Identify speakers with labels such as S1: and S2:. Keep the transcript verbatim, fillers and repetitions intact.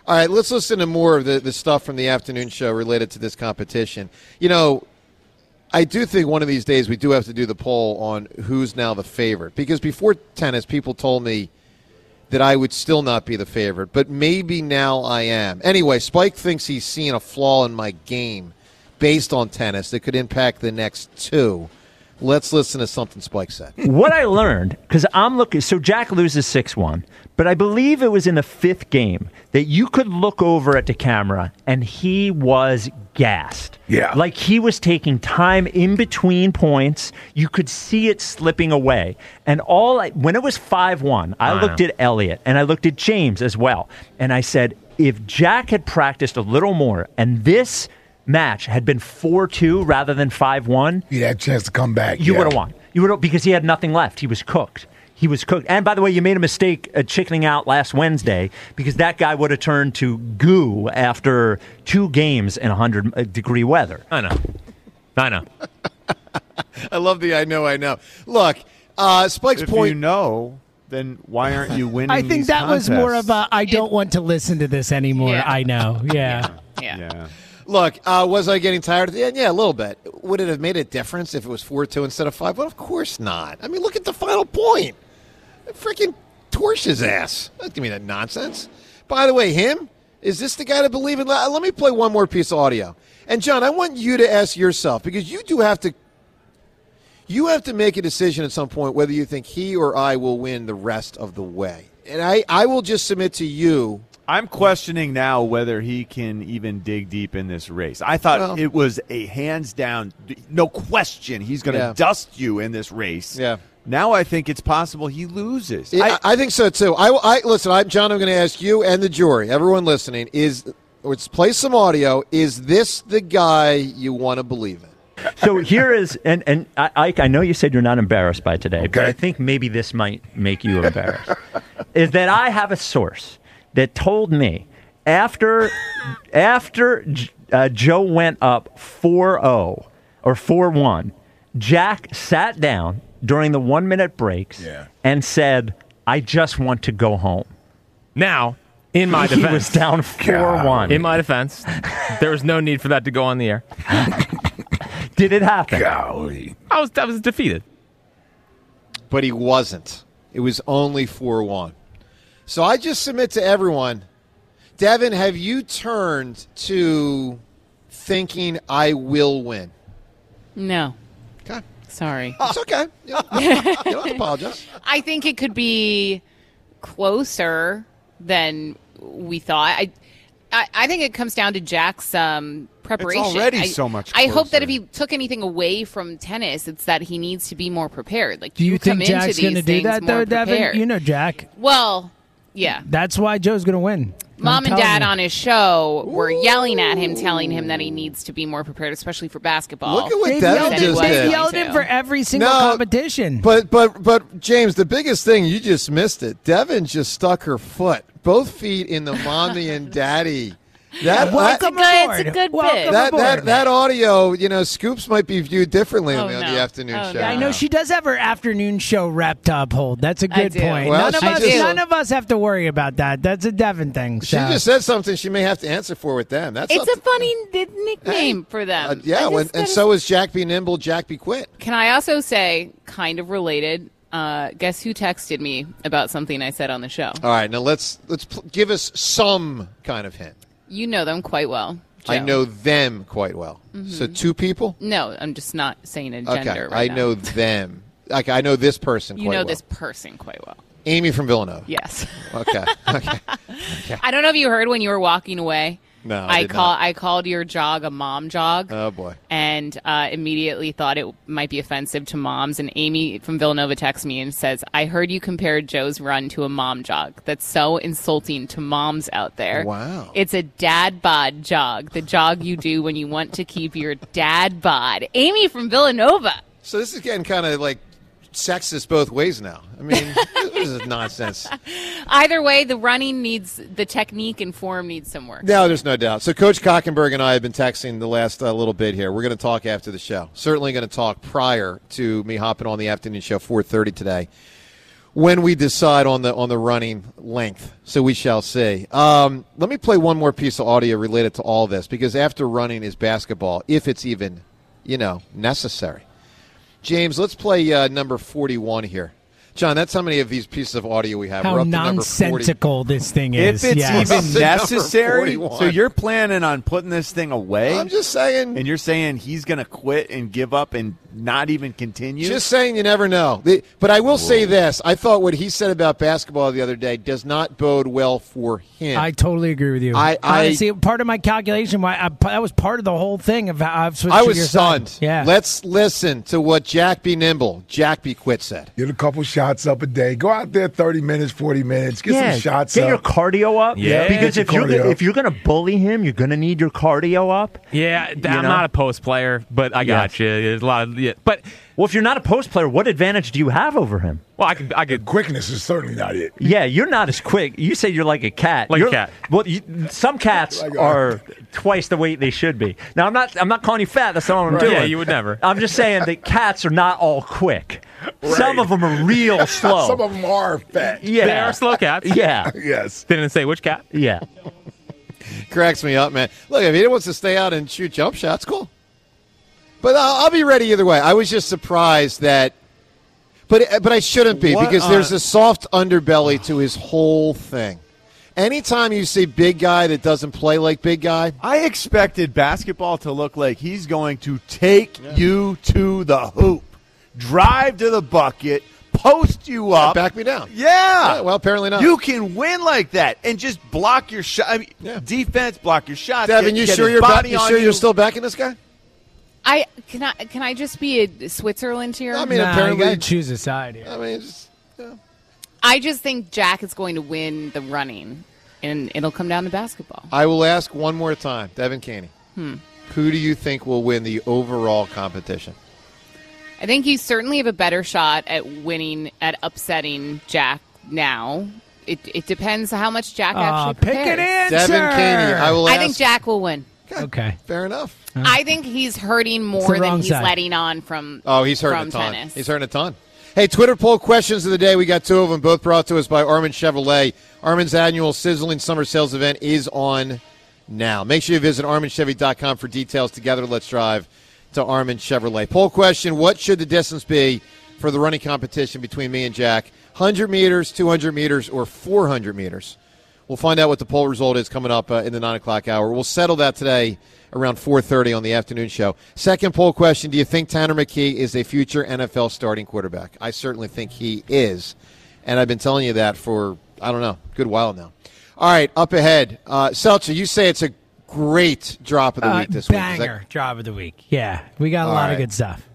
S1: All right, let's listen to more of the, the stuff from the afternoon show related to this competition. You know, I do think one of these days we do have to do the poll on who's now the favorite. Because before tennis, people told me that I would still not be the favorite. But maybe now I am. Anyway, Spike thinks he's seen a flaw in my game based on tennis that could impact the next two. Let's listen to something Spike said.
S2: What I learned, because I'm looking, so Jack loses six one, but I believe it was in the fifth game that you could look over at the camera and he was gassed.
S3: Yeah.
S2: Like he was taking time in between points. You could see it slipping away. And all I, when it was five one, I, I looked know. at Elliot and I looked at James as well. And I said, if Jack had practiced a little more and this match had been four two rather than five one,
S3: you'd have a chance to come back.
S2: You
S3: yeah.
S2: would have won. You would have, because he had nothing left. He was cooked. He was cooked. And by the way, you made a mistake uh, chickening out last Wednesday because that guy would have turned to goo after two games in one hundred degree weather.
S4: I know. I know.
S1: I love the I know, I know. Look, uh, Spike's
S5: if
S1: point.
S5: If you know, then why aren't you winning
S6: I think
S5: these
S6: that
S5: contests?
S6: was more of a I don't want to listen to this anymore.
S7: Yeah.
S6: I know. Yeah.
S7: Yeah.
S5: Yeah.
S1: Look, uh, was I getting tired at the end? Yeah, a little bit. Would it have made a difference if it was four two instead of five? Well, of course not. I mean, look at the final point. Freaking torch his ass. Don't give me that nonsense. By the way, him? Is this the guy to believe in? Let me play one more piece of audio. And, John, I want you to ask yourself, because you do have to you have to make a decision at some point whether you think he or I will win the rest of the way. And I, I will just submit to you.
S5: I'm questioning now whether he can even dig deep in this race. I thought
S1: Well,
S5: it was a hands down, no question, he's going to
S1: Yeah.
S5: dust you in this race.
S1: Yeah.
S5: Now I think it's possible he loses.
S1: I, I think so too. I, I listen. I, John, I'm going to ask you and the jury, everyone listening, is let's play some audio. Is this the guy you want to believe in?
S2: So here is, and and I, Ike, I know you said you're not embarrassed by today, but
S3: Okay.
S2: I think maybe this might make you embarrassed. Is that I have a source that told me after after uh, Joe went up four oh or four one, Jack sat down during the one-minute breaks
S3: Yeah.
S2: and said, I just want to go home.
S4: Now, in my
S2: He
S4: defense,
S2: was down four one.
S4: in my defense, there was no need for that to go on the air.
S2: Did it happen?
S3: Golly.
S4: I was I was defeated.
S1: But he wasn't. It was only four one. So I just submit to everyone, Devin, have you turned to thinking I will win?
S7: No.
S1: Okay.
S7: Sorry.
S1: It's okay. You don't, you don't have to apologize.
S7: I think it could be closer than we thought. I, I, I think it comes down to Jack's um, preparation.
S5: It's already
S7: I,
S5: so much
S7: I hope that
S5: closer.
S7: if he took anything away from tennis, it's that he needs to be more prepared. Like,
S6: Do you,
S7: come
S6: think
S7: into
S6: Jack's
S7: these
S6: going to do
S7: things
S6: that,
S7: more
S6: though, Devin?
S7: prepared.
S6: You know Jack.
S7: Well, yeah.
S6: That's why Joe's going to win.
S7: Mom
S6: I'm
S7: and Dad
S6: telling you.
S7: on his show were yelling at him, telling him that he needs to be more prepared, especially for basketball.
S1: Look at what
S6: They've
S1: Devin
S6: yelled,
S7: Said he
S1: just
S7: was
S6: they've
S1: did.
S7: going
S6: yelled
S7: to.
S6: him for every single
S1: No,
S6: competition.
S1: But but but James, the biggest thing, you just missed it. Devin just stuck her foot, both feet in the mommy and daddy. That
S6: Welcome
S1: that,
S7: It's a good- it's a
S6: aboard.
S7: good
S6: Welcome
S7: bit.
S1: that,
S6: aboard.
S1: that that audio, you know, Scoops might be viewed differently on,
S7: Oh,
S1: the, on
S7: no.
S1: the afternoon
S7: Oh,
S1: show.
S7: no.
S6: I know she does have her afternoon show rep to uphold. That's a
S7: I
S6: good
S7: do.
S6: point.
S1: Well,
S6: none, of
S1: she
S6: us,
S1: just-
S6: none of us have to worry about that. That's a Devin thing.
S1: She
S6: so.
S1: just said something she may have to answer for with them. That's
S7: It's
S1: up
S7: a
S1: to-
S7: funny n- nickname for them.
S1: Uh, yeah,
S7: I
S1: when,
S7: just-
S1: and
S7: that
S1: so
S7: is-
S1: is Jack be nimble, Jack be quit.
S7: Can I also say, kind of related, uh, guess who texted me about something I said on the show?
S1: All right, now let's let's pl- give us some kind of hint.
S7: You know them quite well.
S1: I
S7: Joe.
S1: know them quite well. So two people.
S7: No, I'm just not saying a
S1: Okay,
S7: gender
S1: I
S7: right now.
S1: know them. Like I know this person.
S7: You
S1: quite
S7: know
S1: well.
S7: this person quite well.
S1: Amy from Villanova.
S7: Yes.
S1: Okay. Okay.
S7: I don't know if you heard when you were walking away.
S1: No, I did
S7: call
S1: not.
S7: I called your jog a mom jog.
S1: Oh boy.
S7: And uh, immediately thought it might be offensive to moms. And Amy from Villanova texts me and says, I heard you compared Joe's run to a mom jog. That's so insulting to moms out there.
S1: Wow.
S7: It's a dad bod jog, the jog you do when you want to keep your dad bod. Amy from Villanova.
S1: So this is getting kind of like sexist both ways now. I mean, this is nonsense.
S7: Either way, the running needs, the technique and form needs some work.
S1: No, there's no doubt. So Coach Cockenberg and I have been texting the last uh, little bit here. We're going to talk after the show. Certainly going to talk prior to me hopping on the afternoon show, four thirty today. when we decide on the on the running length. So we shall see. Um, let me play one more piece of audio related to all this, because after running is basketball, if it's even, you know, necessary. James, let's play uh, number forty-one here. John, that's how many of these pieces of audio we have.
S6: How
S1: We're up to number
S6: nonsensical this thing is.
S5: If it's
S6: yes.
S5: even
S1: Number
S5: necessary,
S1: forty-one.
S5: so you're planning on putting this thing away?
S1: I'm just saying.
S5: And you're saying he's going to quit and give up and not even continue?
S1: Just saying, you never know. The, but I will say this. I thought what he said about basketball the other day does not bode well for him.
S6: I totally agree with you.
S1: I- I-
S6: Honestly, part of my calculation, why I, that was part of the whole thing of how I've switched
S1: I
S6: to
S1: was
S6: your side.
S1: stunned.
S6: Yeah.
S1: Let's listen to what Jack B. Nimble, Jack B. Quit said.
S3: Get a couple shots up a day. Go out there thirty minutes, forty minutes. Get
S2: yeah,
S3: some shots
S2: get
S3: up.
S2: your cardio up.
S4: Yeah.
S2: because
S3: Get
S2: if
S3: your
S2: you're
S3: cardio.
S2: if you're gonna bully him, you're gonna need your cardio up.
S4: Yeah, th- I'm
S2: know?
S4: not a post player, but I got
S2: Yes.
S4: you. There's a lot of yeah, but
S2: Well, if you're not a post player, what advantage do you have over him?
S4: well, I could I could
S3: Quickness is certainly not it.
S2: Yeah, you're not as quick. You say you're like a cat.
S4: Like a
S2: You're-
S4: cat.
S2: Well, you, some cats
S3: Like a-
S2: are twice the weight they should be. Now, I'm not. I'm not calling you fat. That's not what I'm doing.
S4: Yeah, you would never.
S2: I'm just saying that cats are not all quick. Some of them are real slow.
S3: Some of them are fat.
S2: yeah,
S4: They are slow cats.
S2: Yeah,
S3: Yes.
S4: Didn't say which cat.
S2: yeah.
S1: Cracks me up, man. Look, if he wants to stay out and shoot jump shots, cool. But I'll, I'll be ready either way. I was just surprised that, but but I shouldn't be,
S5: What
S1: because there's
S5: on-
S1: a soft underbelly to his whole thing. Anytime you see big guy that doesn't play like big guy,
S5: I expected basketball to look like he's going to take you to the hoop, drive to the bucket, post you up.
S1: back me down.
S5: Yeah.
S1: Yeah, well, apparently not.
S5: You can win like that and just block your shot. I mean,
S1: Yeah.
S5: defense, block your shots.
S1: Devin,
S5: get-
S1: you
S5: get
S1: sure
S5: his
S1: you're back,
S5: body
S1: you
S5: on
S1: sure
S5: you.
S1: you're still backing this guy?
S7: I can I can I just be a Switzerland here?
S1: I mean,
S6: Nah,
S1: apparently-
S6: you got to choose a side here.
S1: I mean, just, yeah.
S7: I just think Jack is going to win the running, and it'll come down to basketball.
S1: I will ask one more time, Devin Caney. Hmm. Who do you think will win the overall competition?
S7: I think you certainly have a better shot at winning, at upsetting Jack now. It, it depends how much Jack
S6: Aw,
S7: actually
S6: pick
S7: prepares.
S6: an answer.
S1: Devin Caney. I will.
S7: I
S1: ask,
S7: think Jack will win.
S6: Okay.
S1: Fair enough.
S7: I think he's hurting
S6: the
S7: more than
S6: wrong
S7: he's
S6: side.
S7: letting on from.
S1: Oh, he's hurting
S7: from
S1: a ton.
S7: tennis.
S1: He's hurting a ton. Hey, Twitter poll questions of the day. We got two of them, both brought to us by Armin Chevrolet. Armin's annual sizzling summer sales event is on now. Make sure you visit armin chevy dot com for details. Together, let's drive to Armin Chevrolet. Poll question: what should the distance be for the running competition between me and Jack? one hundred meters, two hundred meters, or four hundred meters? We'll find out what the poll result is coming up uh, in the nine o'clock hour. We'll settle that today around four thirty on the afternoon show. Second poll question, do you think Tanner McKee is a future N F L starting quarterback? I certainly think he is, and I've been telling you that for, I don't know, a good while now. All right, up ahead. Uh, Seltzer, you say it's a great drop of the
S6: Uh,
S1: week this week. Is that-
S6: banger job of the week. Yeah, we got a
S1: All
S6: lot
S1: right.
S6: of good stuff.